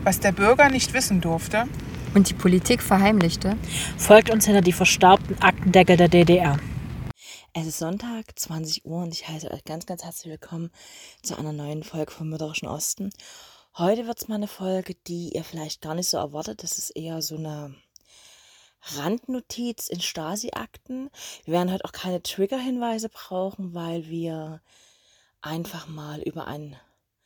was der Bürger nicht wissen durfte und die Politik verheimlichte. Folgt uns hinter die verstaubten Aktendeckel der DDR. Es ist Sonntag, 20 Uhr und ich heiße euch ganz, ganz herzlich willkommen zu einer neuen Folge vom Mörderischen Osten. Heute wird es mal eine Folge, die ihr vielleicht gar nicht so erwartet. Das ist eher so eine Randnotiz in Stasi-Akten. Wir werden heute auch keine Trigger-Hinweise brauchen, weil wir einfach mal über einen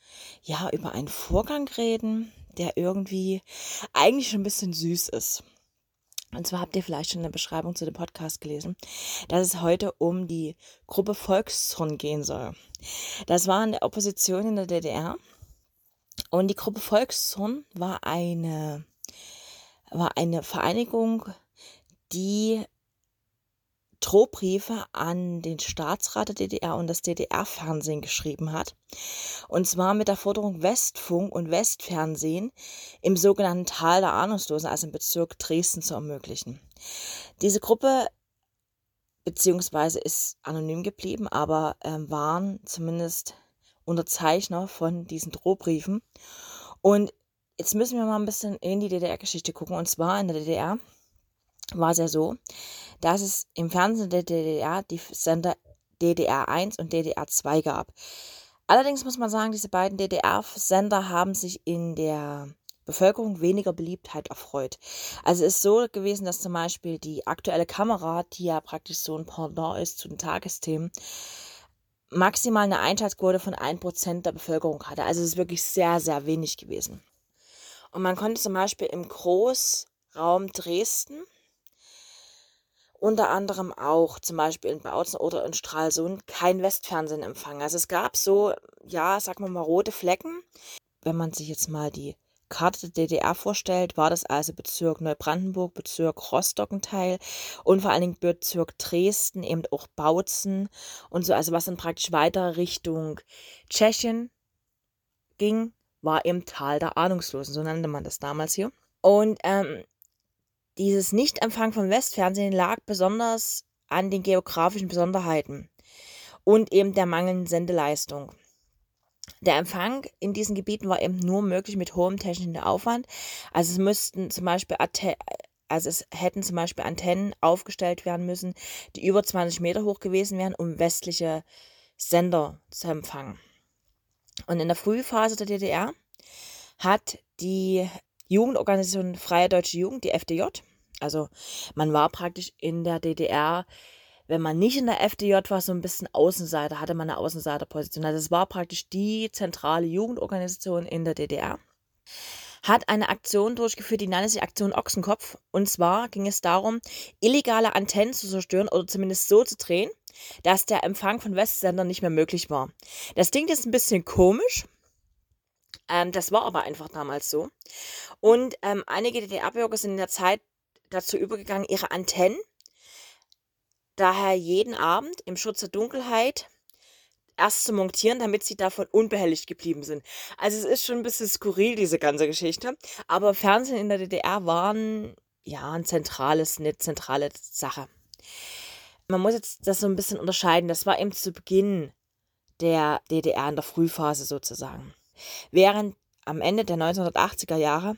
Vorgang reden, der irgendwie eigentlich schon ein bisschen süß ist. Und zwar habt ihr vielleicht schon in der Beschreibung zu dem Podcast gelesen, dass es heute um die Gruppe Volkszorn gehen soll. Das war eine Opposition in der DDR. Und die Gruppe Volkszorn war eine Vereinigung, die Drohbriefe an den Staatsrat der DDR und das DDR-Fernsehen geschrieben hat. Und zwar mit der Forderung, Westfunk und Westfernsehen im sogenannten Tal der Ahnungslosen, also im Bezirk Dresden, zu ermöglichen. Diese Gruppe, beziehungsweise ist anonym geblieben, aber waren zumindest Unterzeichner von diesen Drohbriefen. Und jetzt müssen wir mal ein bisschen in die DDR-Geschichte gucken. Und zwar in der DDR war es ja so, dass es im Fernsehen der DDR die Sender DDR 1 und DDR 2 gab. Allerdings muss man sagen, diese beiden DDR-Sender haben sich in der Bevölkerung weniger Beliebtheit erfreut. Also es ist so gewesen, dass zum Beispiel die aktuelle Kamera, die ja praktisch so ein Pendant ist zu den Tagesthemen, maximal eine Einschaltquote von 1% der Bevölkerung hatte. Also es ist wirklich sehr, sehr wenig gewesen. Und man konnte zum Beispiel im Großraum Dresden unter anderem auch zum Beispiel in Bautzen oder in Stralsund kein Westfernsehen empfangen. Also es gab so, sagen wir mal, rote Flecken. Wenn man sich jetzt mal die Karte der DDR vorstellt, war das also Bezirk Neubrandenburg, Bezirk Rostock ein Teil und vor allen Dingen Bezirk Dresden, eben auch Bautzen und so. Also was dann praktisch weiter Richtung Tschechien ging, war im Tal der Ahnungslosen, so nannte man das damals hier. Und dieses Nichtempfang von Westfernsehen lag besonders an den geografischen Besonderheiten und eben der mangelnden Sendeleistung. Der Empfang in diesen Gebieten war eben nur möglich mit hohem technischen Aufwand. Also es hätten zum Beispiel Antennen aufgestellt werden müssen, die über 20 Meter hoch gewesen wären, um westliche Sender zu empfangen. Und in der Frühphase der DDR hat die Jugendorganisation Freie Deutsche Jugend, die FDJ, also man war praktisch in der DDR, wenn man nicht in der FDJ war, so ein bisschen Außenseiter, hatte man eine Außenseiterposition. Also es war praktisch die zentrale Jugendorganisation in der DDR. Hat eine Aktion durchgeführt, die nannte sich Aktion Ochsenkopf. Und zwar ging es darum, illegale Antennen zu zerstören oder zumindest so zu drehen, dass der Empfang von Westsendern nicht mehr möglich war. Das klingt jetzt ein bisschen komisch. Das war aber einfach damals so. Und einige DDR-Bürger sind in der Zeit dazu übergegangen, ihre Antennen daher jeden Abend im Schutz der Dunkelheit erst zu montieren, damit sie davon unbehelligt geblieben sind. Also es ist schon ein bisschen skurril, diese ganze Geschichte. Aber Fernsehen in der DDR waren eine zentrale Sache. Man muss jetzt das so ein bisschen unterscheiden. Das war eben zu Beginn der DDR in der Frühphase sozusagen. Während am Ende der 1980er Jahre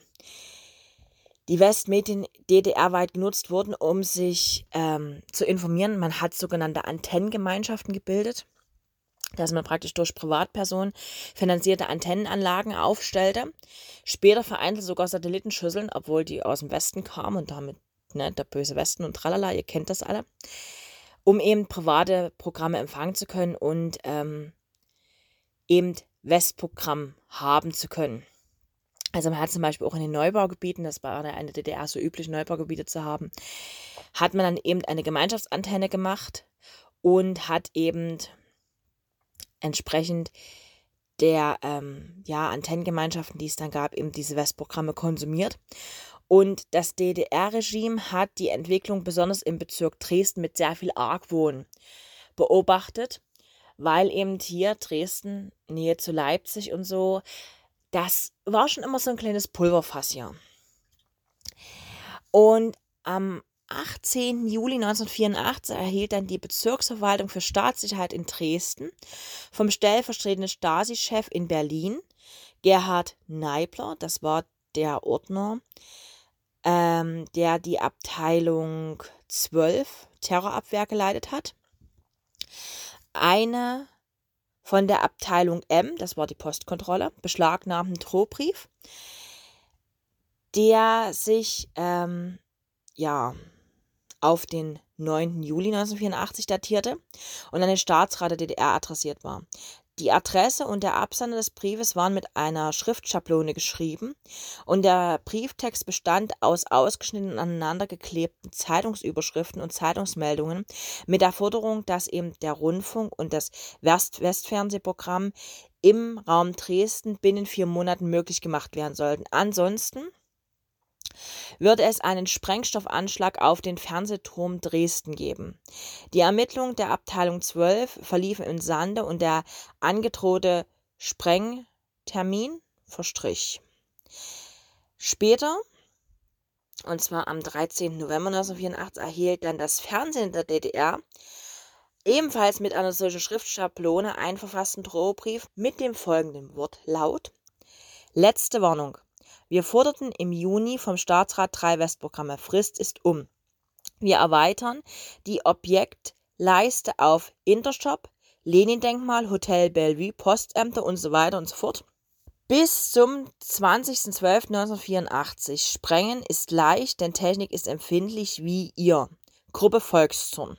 die Westmedien DDR-weit genutzt wurden, um sich zu informieren. Man hat sogenannte Antennengemeinschaften gebildet, dass man praktisch durch Privatpersonen finanzierte Antennenanlagen aufstellte. Später vereinzelt sogar Satellitenschüsseln, obwohl die aus dem Westen kamen und damit der böse Westen und tralala, ihr kennt das alle, um eben private Programme empfangen zu können und eben Westprogramm haben zu können. Also man hat zum Beispiel auch in den Neubaugebieten, das war in der DDR so üblich, Neubaugebiete zu haben, hat man dann eben eine Gemeinschaftsantenne gemacht und hat eben entsprechend der Antennengemeinschaften, die es dann gab, eben diese Westprogramme konsumiert. Und das DDR-Regime hat die Entwicklung besonders im Bezirk Dresden mit sehr viel Argwohn beobachtet, weil eben hier Dresden, Nähe zu Leipzig und so, das war schon immer so ein kleines Pulverfass hier. Und am 18. Juli 1984 erhielt dann die Bezirksverwaltung für Staatssicherheit in Dresden vom stellvertretenden Stasi-Chef in Berlin, Gerhard Neibler, das war der Ordner, der die Abteilung 12 Terrorabwehr geleitet hat. Eine von der Abteilung M, das war die Postkontrolle, beschlagnahmten Drohbrief, der sich auf den 9. Juli 1984 datierte und an den Staatsrat der DDR adressiert war. Die Adresse und der Absender des Briefes waren mit einer Schriftschablone geschrieben und der Brieftext bestand aus ausgeschnittenen, aneinandergeklebten Zeitungsüberschriften und Zeitungsmeldungen mit der Forderung, dass eben der Rundfunk und das Westfernsehprogramm im Raum Dresden binnen 4 Monaten möglich gemacht werden sollten. Ansonsten würde es einen Sprengstoffanschlag auf den Fernsehturm Dresden geben. Die Ermittlungen der Abteilung 12 verliefen im Sande und der angedrohte Sprengtermin verstrich. Später, und zwar am 13. November 1984, erhielt dann das Fernsehen der DDR ebenfalls mit einer solchen Schriftschablone einen verfassten Drohbrief mit dem folgenden Wortlaut: Letzte Warnung. Wir forderten im Juni vom Staatsrat 3 Westprogramme. Frist ist um. Wir erweitern die Objektleiste auf Intershop, Lenin-Denkmal, Hotel Bellevue, Postämter und so weiter und so fort. Bis zum 20.12.1984. Sprengen ist leicht, denn Technik ist empfindlich wie ihr. Gruppe Volkszorn.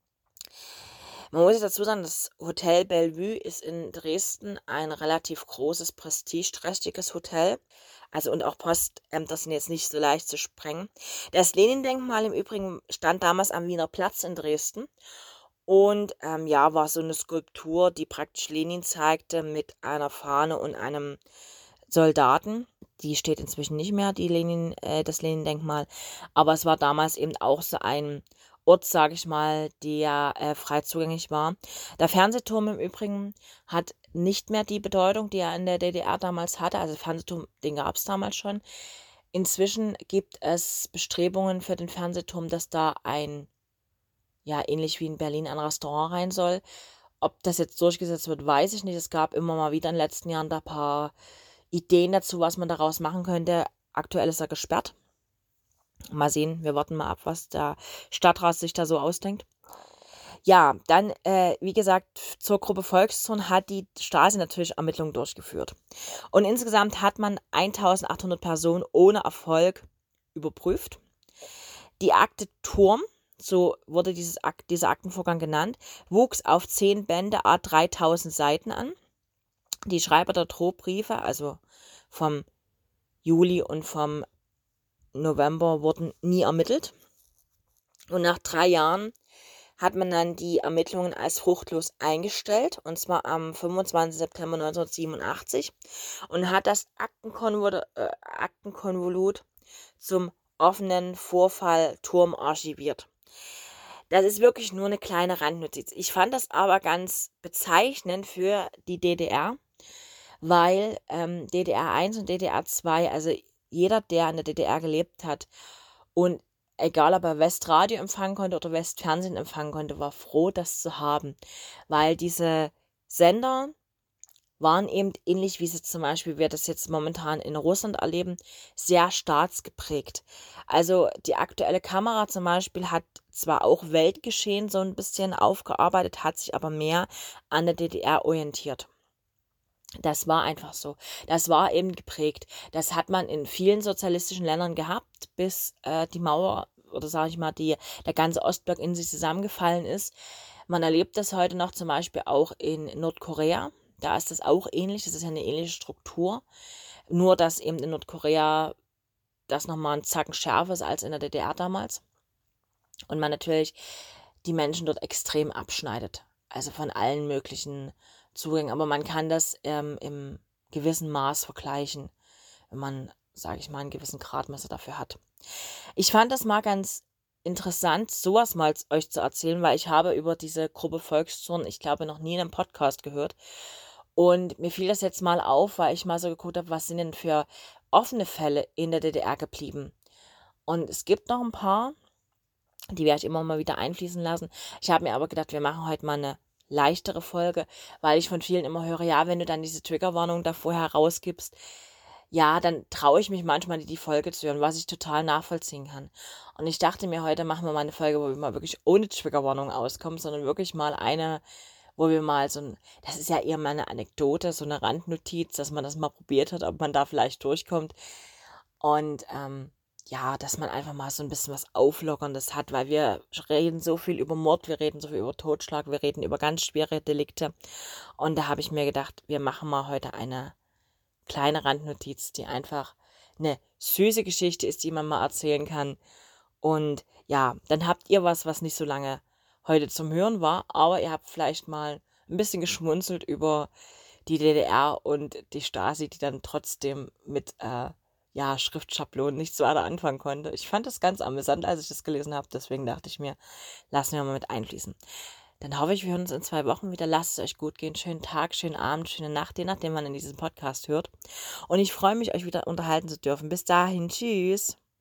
Man muss dazu sagen, das Hotel Bellevue ist in Dresden ein relativ großes, prestigeträchtiges Hotel. Also und auch Postämter sind jetzt nicht so leicht zu sprengen. Das Lenin-Denkmal im Übrigen stand damals am Wiener Platz in Dresden und war so eine Skulptur, die praktisch Lenin zeigte mit einer Fahne und einem Soldaten. Die steht inzwischen nicht mehr, das Lenin-Denkmal, aber es war damals eben auch so ein Ort, sage ich mal, der frei zugänglich war. Der Fernsehturm im Übrigen hat nicht mehr die Bedeutung, die er in der DDR damals hatte. Also Fernsehturm, den gab es damals schon. Inzwischen gibt es Bestrebungen für den Fernsehturm, dass da ähnlich wie in Berlin, ein Restaurant rein soll. Ob das jetzt durchgesetzt wird, weiß ich nicht. Es gab immer mal wieder in den letzten Jahren da ein paar Ideen dazu, was man daraus machen könnte. Aktuell ist er gesperrt. Mal sehen, wir warten mal ab, was der Stadtrat sich da so ausdenkt. Ja, dann, wie gesagt, zur Gruppe Volkszorn hat die Stasi natürlich Ermittlungen durchgeführt. Und insgesamt hat man 1800 Personen ohne Erfolg überprüft. Die Akte Turm, so wurde dieser Aktenvorgang genannt, wuchs auf 10 Bände à 3000 Seiten an. Die Schreiber der Drohbriefe, also vom Juli und vom November, wurden nie ermittelt. Und nach 3 Jahren hat man dann die Ermittlungen als fruchtlos eingestellt, und zwar am 25. September 1987, und hat das Aktenkonvolut zum offenen Vorfall Turm archiviert. Das ist wirklich nur eine kleine Randnotiz. Ich fand das aber ganz bezeichnend für die DDR, weil DDR 1 und DDR 2, also jeder, der in der DDR gelebt hat und egal ob er Westradio empfangen konnte oder Westfernsehen empfangen konnte, war froh, das zu haben, weil diese Sender waren eben ähnlich, wie zum Beispiel wir das jetzt momentan in Russland erleben, sehr staatsgeprägt. Also die aktuelle Kamera zum Beispiel hat zwar auch Weltgeschehen so ein bisschen aufgearbeitet, hat sich aber mehr an der DDR orientiert. Das war einfach so. Das war eben geprägt. Das hat man in vielen sozialistischen Ländern gehabt, bis die Mauer oder sage ich mal, der ganze Ostblock in sich zusammengefallen ist. Man erlebt das heute noch zum Beispiel auch in Nordkorea. Da ist das auch ähnlich. Das ist ja eine ähnliche Struktur. Nur, dass eben in Nordkorea das nochmal einen Zacken schärfer ist als in der DDR damals. Und man natürlich die Menschen dort extrem abschneidet. Also von allen möglichen Zugängen. Aber man kann das im gewissen Maß vergleichen, wenn man, sage ich mal, einen gewissen Gradmesser dafür hat. Ich fand das mal ganz interessant, sowas mal euch zu erzählen, weil ich habe über diese Gruppe Volkszorn, ich glaube, noch nie in einem Podcast gehört. Und mir fiel das jetzt mal auf, weil ich mal so geguckt habe, was sind denn für offene Fälle in der DDR geblieben. Und es gibt noch ein paar, die werde ich immer mal wieder einfließen lassen. Ich habe mir aber gedacht, wir machen heute mal eine leichtere Folge, weil ich von vielen immer höre, ja, wenn du dann diese Triggerwarnung da vorher rausgibst, ja, dann traue ich mich manchmal nicht, die Folge zu hören, was ich total nachvollziehen kann. Und ich dachte mir, heute machen wir mal eine Folge, wo wir mal wirklich ohne Triggerwarnung auskommen, sondern wirklich mal eine, wo wir mal das ist ja eher mal eine Anekdote, so eine Randnotiz, dass man das mal probiert hat, ob man da vielleicht durchkommt. Und ja, dass man einfach mal so ein bisschen was Auflockerndes hat, weil wir reden so viel über Mord, wir reden so viel über Totschlag, wir reden über ganz schwere Delikte. Und da habe ich mir gedacht, wir machen mal heute eine kleine Randnotiz, die einfach eine süße Geschichte ist, die man mal erzählen kann. Und ja, dann habt ihr was nicht so lange heute zum Hören war, aber ihr habt vielleicht mal ein bisschen geschmunzelt über die DDR und die Stasi, die dann trotzdem mit ja, Schriftschablonen nichts weiter anfangen konnte. Ich fand das ganz amüsant, als ich das gelesen habe, deswegen dachte ich mir, lassen wir mal mit einfließen. Dann hoffe ich, wir hören uns in 2 Wochen wieder. Lasst es euch gut gehen. Schönen Tag, schönen Abend, schöne Nacht, je nachdem, wann ihr diesen Podcast hört. Und ich freue mich, euch wieder unterhalten zu dürfen. Bis dahin, tschüss.